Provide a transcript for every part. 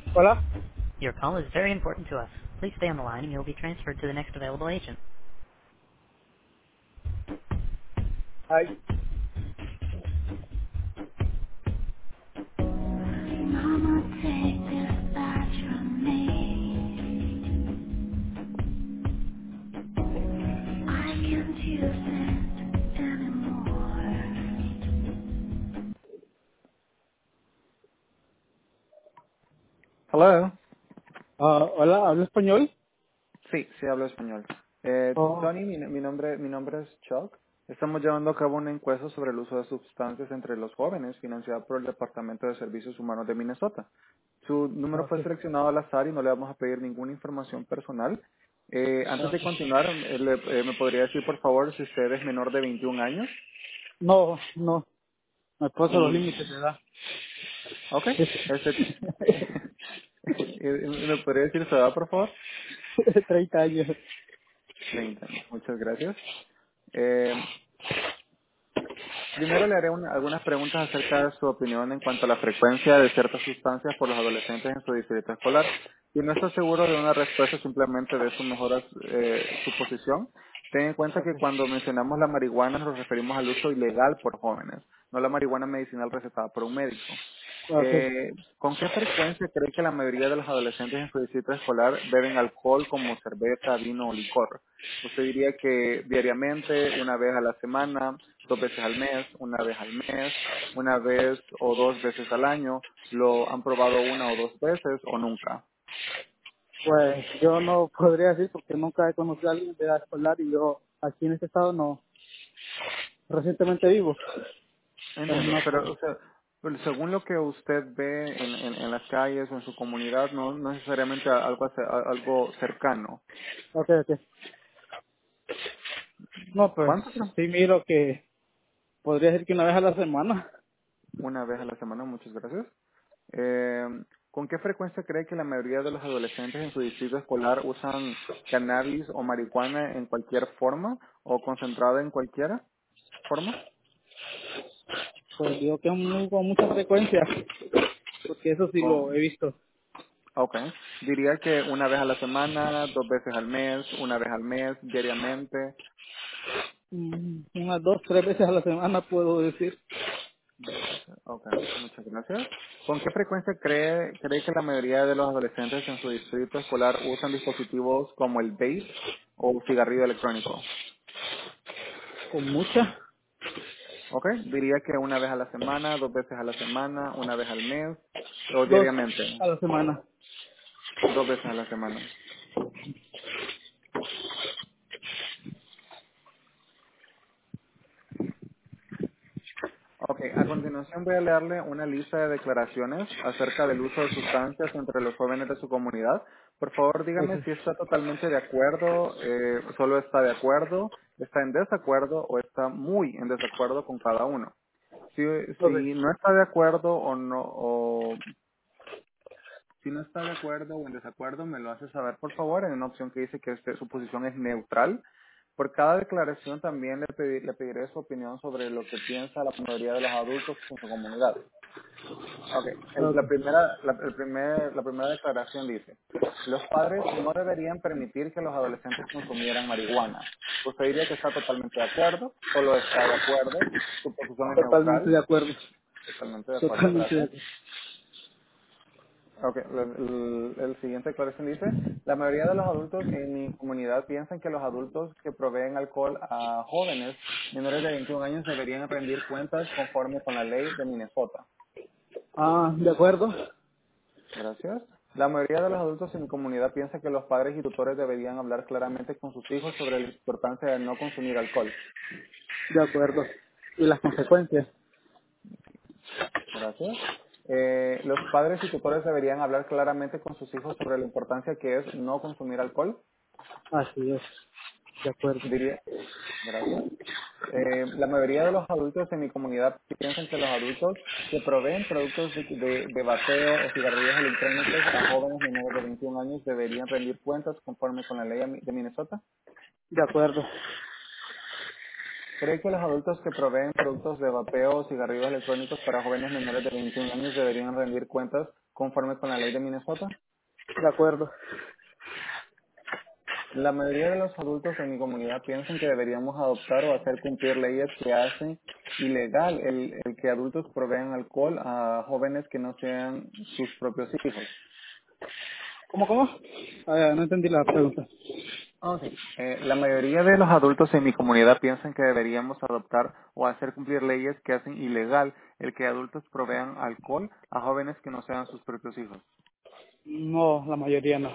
Hola. Your call is very important to us. Please stay on the line and you'll be transferred to the next available agent. Ay. Mama, take this badge from me. I can't use it anymore. Hello. Hola, ¿habla español? Sí, sí hablo español. Oh, Tony, mi nombre es Chuck. Estamos llevando a cabo una encuesta sobre el uso de sustancias entre los jóvenes financiada por el Departamento de Servicios Humanos de Minnesota. Su número ok. fue seleccionado al azar y no le vamos a pedir ninguna información personal. Antes de continuar, ¿me podría decir por favor si usted es menor de 21 años? No, no, me paso los Y, límites de edad. ok, este, ¿me podría decir su edad por favor? 30 años. 30 años, muchas gracias. Eh, Primero le haré algunas preguntas acerca de su opinión en cuanto a la frecuencia de ciertas sustancias por los adolescentes en su distrito escolar. Si no está seguro de una respuesta, simplemente de su mejor suposición. Ten en cuenta Ok, que cuando mencionamos la marihuana nos referimos al uso ilegal por jóvenes, no la marihuana medicinal recetada por un médico. ok. ¿Con qué frecuencia cree que la mayoría de los adolescentes en su distrito escolar beben alcohol como cerveza, vino o licor? ¿Usted diría que diariamente, una vez a la semana, dos veces al mes, una vez o dos veces al año? ¿Lo han probado una o dos veces o nunca? Pues yo no podría decir porque nunca he conocido a alguien de edad escolar y yo aquí en este estado no, recientemente vivo. Entonces Entiendo, no pero puedo. o sea, pues, según lo que usted ve en las calles o en su comunidad, no necesariamente algo cercano. Ok, ok. No, pues ¿Cuánto? sí miro que podría decir que una vez a la semana. Una vez a la semana, muchas gracias. ¿Con qué frecuencia cree que la mayoría de los adolescentes en su distrito escolar usan cannabis o marihuana en cualquier forma o concentrada en cualquier forma? Pues digo que es con mucha frecuencia, porque eso sí lo he Con, visto. ok. Diría que una vez a la semana, dos veces al mes, una vez al mes, diariamente. Unas 2, 3 veces a la semana puedo decir. Dos veces. Ok, muchas gracias. ¿Con qué frecuencia cree que la mayoría de los adolescentes en su distrito escolar usan dispositivos como el vape o cigarrillo electrónico? Con mucha. Ok, diría que una vez a la semana, dos veces a la semana, una vez al mes o Dos diariamente, a la semana. dos veces a la semana. Ok, a continuación voy a leerle una lista de declaraciones acerca del uso de sustancias entre los jóvenes de su comunidad. Por favor, Ok. dígame si está totalmente de acuerdo, solo está de acuerdo, está en desacuerdo o está muy en desacuerdo con cada uno. Si, Ok. si no está de acuerdo o no, o si no está de acuerdo o en desacuerdo, me lo hace saber, por favor, en una opción que dice que su posición es neutral. Por cada declaración también le pediré su opinión sobre lo que piensa la mayoría de los adultos en su comunidad. Okay. Ok. La primera declaración dice, los padres no deberían permitir que los adolescentes consumieran marihuana. Usted diría que está totalmente de acuerdo, solo está de acuerdo, su posición es Totalmente neutral, de acuerdo. totalmente de acuerdo, Totalmente de gracias. acuerdo. Okay, el siguiente declaración dice, la mayoría de los adultos en mi comunidad piensan que los adultos que proveen alcohol a jóvenes menores de 21 años deberían rendir cuentas conforme con la ley de Minnesota. Ah, de acuerdo. Gracias. La mayoría de los adultos en mi comunidad piensa que los padres y tutores deberían hablar claramente con sus hijos sobre la importancia de no consumir alcohol. De acuerdo. Y las consecuencias. Gracias. Los padres y tutores deberían hablar claramente con sus hijos sobre la importancia que es no consumir alcohol. Así es. De acuerdo. Diría, gracias. La mayoría de los adultos en mi comunidad piensan que los adultos que proveen productos de vapeo o cigarrillos electrónicos a jóvenes menores de 21 años deberían rendir cuentas conforme con la ley de Minnesota. De acuerdo. ¿Cree que los adultos que proveen productos de vapeo o cigarrillos electrónicos para jóvenes menores de 21 años deberían rendir cuentas conforme con la ley de Minnesota? De acuerdo. La mayoría de los adultos en mi comunidad piensan que deberíamos adoptar o hacer cumplir leyes que hacen ilegal el que adultos provean alcohol a jóvenes que no sean sus propios hijos. ¿Cómo? No entendí la pregunta. Ah, sí. La mayoría de los adultos en mi comunidad piensan que deberíamos adoptar o hacer cumplir leyes que hacen ilegal el que adultos provean alcohol a jóvenes que no sean sus propios hijos. No, la mayoría no.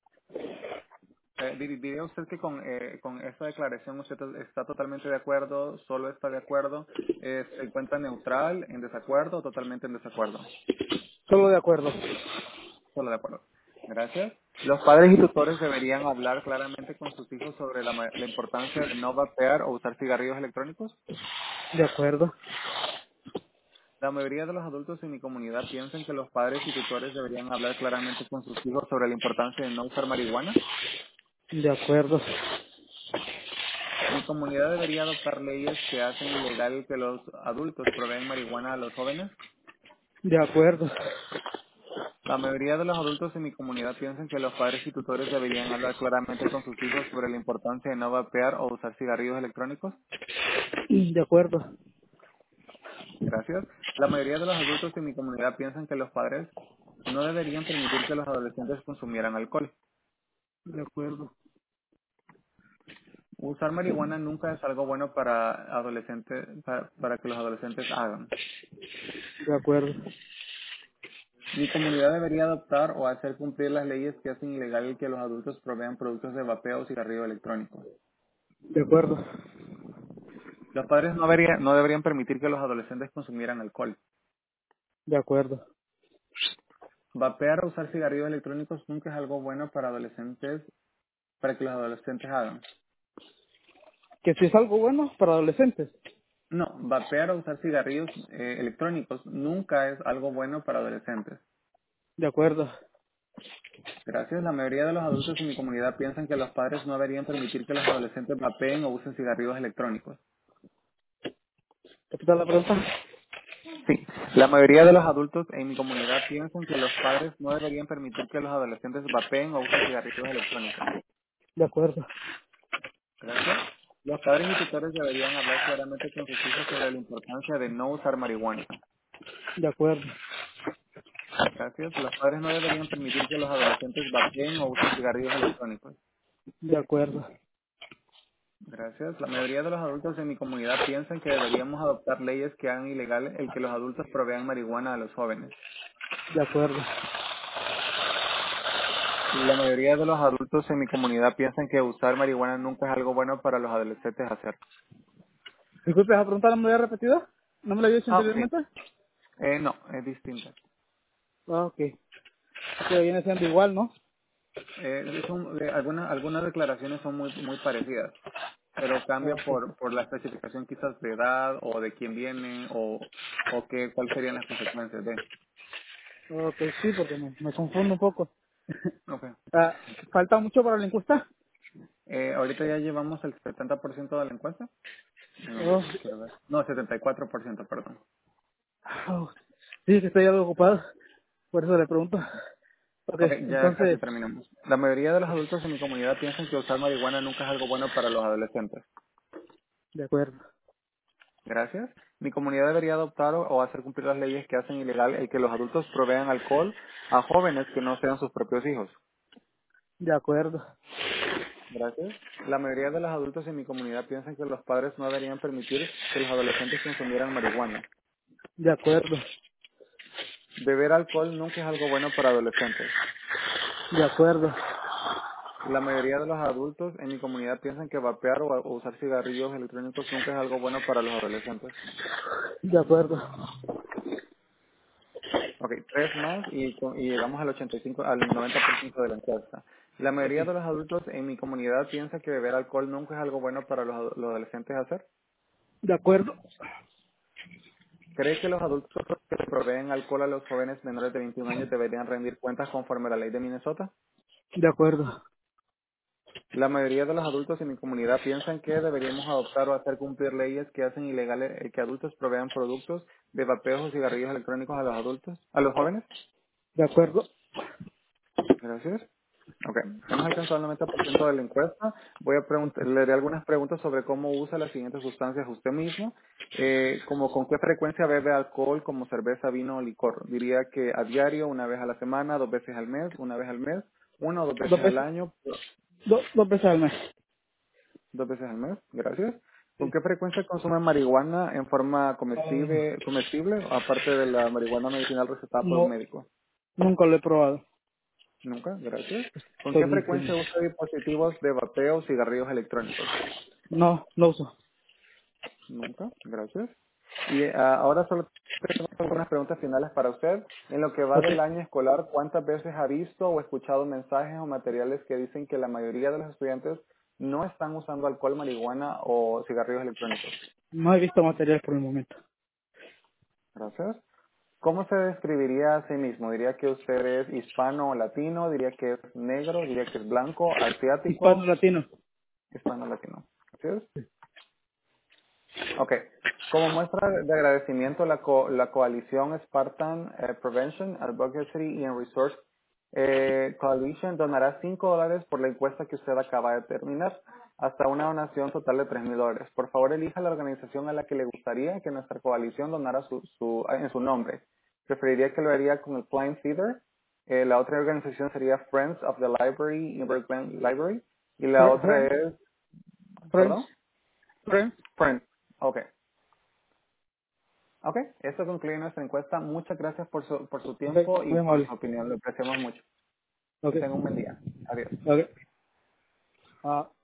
Diría usted que con esta declaración usted está totalmente de acuerdo, solo está de acuerdo, se encuentra neutral, en desacuerdo o totalmente en desacuerdo. Solo de acuerdo. Solo de acuerdo. Gracias. Los padres y tutores deberían hablar claramente con sus hijos sobre la importancia de no vapear o usar cigarrillos electrónicos. De acuerdo. La mayoría de los adultos en mi comunidad piensan que los padres y tutores deberían hablar claramente con sus hijos sobre la importancia de no usar marihuana. De acuerdo. Mi comunidad debería adoptar leyes que hacen ilegal que los adultos proveen marihuana a los jóvenes. De acuerdo. La mayoría de los adultos en mi comunidad piensan que los padres y tutores deberían hablar claramente con sus hijos sobre la importancia de no vapear o usar cigarrillos electrónicos. De acuerdo. Gracias. La mayoría de los adultos en mi comunidad piensan que los padres no deberían permitir que los adolescentes consumieran alcohol. De acuerdo. Usar marihuana nunca es algo bueno para para que los adolescentes hagan. De acuerdo. Mi comunidad debería adoptar o hacer cumplir las leyes que hacen ilegal el que los adultos provean productos de vapeo o cigarrillo electrónico. De acuerdo. Los padres no deberían permitir que los adolescentes consumieran alcohol. De acuerdo. Vapear o usar cigarrillos electrónicos nunca es algo bueno para para que los adolescentes hagan. Que si es algo bueno para adolescentes. No, vapear o usar cigarrillos electrónicos nunca es algo bueno para adolescentes. De acuerdo. Gracias. La mayoría de los adultos en mi comunidad piensan que los padres no deberían permitir que los adolescentes vapeen o usen cigarrillos electrónicos. ¿Qué tal la pregunta? Sí, la mayoría de los adultos en mi comunidad piensan que los padres no deberían permitir que los adolescentes vapeen o usen cigarrillos electrónicos. De acuerdo. Gracias. Los padres y tutores deberían hablar claramente con sus hijos sobre la importancia de no usar marihuana. De acuerdo. Gracias. Los padres no deberían permitir que los adolescentes vapeen o usen cigarrillos electrónicos. De acuerdo. Gracias. La mayoría de los adultos en mi comunidad piensan que deberíamos adoptar leyes que hagan ilegal el que los adultos provean marihuana a los jóvenes. De acuerdo. La mayoría de los adultos en mi comunidad piensan que usar marihuana nunca es algo bueno para los adolescentes hacer. Disculpe, esa pregunta no me la había repetido. ¿No me la había hecho Sí. anteriormente? No, es distinta. Ok. Que viene siendo igual, ¿no? Algunas declaraciones son muy parecidas, pero cambia Ok. por la especificación quizás de edad o de quién viene o cuáles serían las consecuencias de. Ok, sí, porque me confundo un poco. Okay. ¿Falta mucho para la encuesta? Ahorita ya llevamos el 70% de la encuesta. Oh, Quiero ver. No, 74%, perdón. oh, sí, que estoy algo ocupado. Por eso le pregunto. Ok, Ok, ya casi entonces, terminamos. La mayoría de los adultos en mi comunidad piensan que usar marihuana nunca es algo bueno para los adolescentes. de acuerdo. Gracias. Mi comunidad debería adoptar o hacer cumplir las leyes que hacen ilegal el que los adultos provean alcohol a jóvenes que no sean sus propios hijos. De acuerdo. Gracias. La mayoría de los adultos en mi comunidad piensan que los padres no deberían permitir que los adolescentes consumieran marihuana. De acuerdo. Beber alcohol nunca es algo bueno para adolescentes. De acuerdo. La mayoría de los adultos en mi comunidad piensan que vapear o usar cigarrillos electrónicos nunca es algo bueno para los adolescentes. De acuerdo. Ok, tres más y llegamos al 90% de la encuesta. La Ok. mayoría de los adultos en mi comunidad piensa que beber alcohol nunca es algo bueno para los adolescentes hacer. De acuerdo. ¿Cree que los adultos que proveen alcohol a los jóvenes menores de 21 años deberían rendir cuentas conforme a la ley de Minnesota? De acuerdo. La mayoría de los adultos en mi comunidad piensan que deberíamos adoptar o hacer cumplir leyes que hacen ilegal que adultos provean productos de vapeos o cigarrillos electrónicos a los adultos, a los jóvenes. De acuerdo. Gracias. Ok, hemos alcanzado el 90% de la encuesta. Voy a le haré algunas preguntas sobre cómo usa las siguientes sustancias usted mismo, como con qué frecuencia bebe alcohol como cerveza, vino o licor. Diría que a diario, una vez a la semana, dos veces al mes, una vez al mes, una o dos veces Dos al veces, año, dos veces al mes. dos veces al mes, gracias. ¿Con qué frecuencia consume marihuana en forma Ah, comestible, aparte de la marihuana medicinal recetada por un no, médico? nunca lo he probado. Nunca, gracias. ¿Con qué Soy frecuencia increíble. usa dispositivos de vapeo o cigarrillos electrónicos? No, no uso. Nunca, gracias. Y ahora solo tengo algunas preguntas finales para usted. En lo que va Ok. del año escolar, ¿cuántas veces ha visto o escuchado mensajes o materiales que dicen que la mayoría de los estudiantes no están usando alcohol, marihuana o cigarrillos electrónicos? No he visto material por el momento. Gracias. ¿Cómo se describiría a sí mismo? ¿Diría que usted es hispano o latino? ¿Diría que es negro? ¿Diría que es blanco, Hispano asiático, latino. hispano, latino? Gracias. Ok. Como muestra de agradecimiento, la coalición Spartan Prevention, Advocacy and Resource Coalition donará $5 por la encuesta que usted acaba de terminar, hasta una donación total de $3,000. Por favor, elija la organización a la que le gustaría que nuestra coalición donara en su nombre. Preferiría que lo haría con el Flying Feather. La otra organización sería Friends of the Library, Inver Glen Library. Y la otra Friends, es, friends, perdón, friends. Friends. Ok. Ok, esto concluye nuestra encuesta. Muchas gracias por su Perfecto, tiempo y muy por amable. su opinión. Lo apreciamos mucho. Ok. Que tenga un buen día. Adiós. Ok. Ah,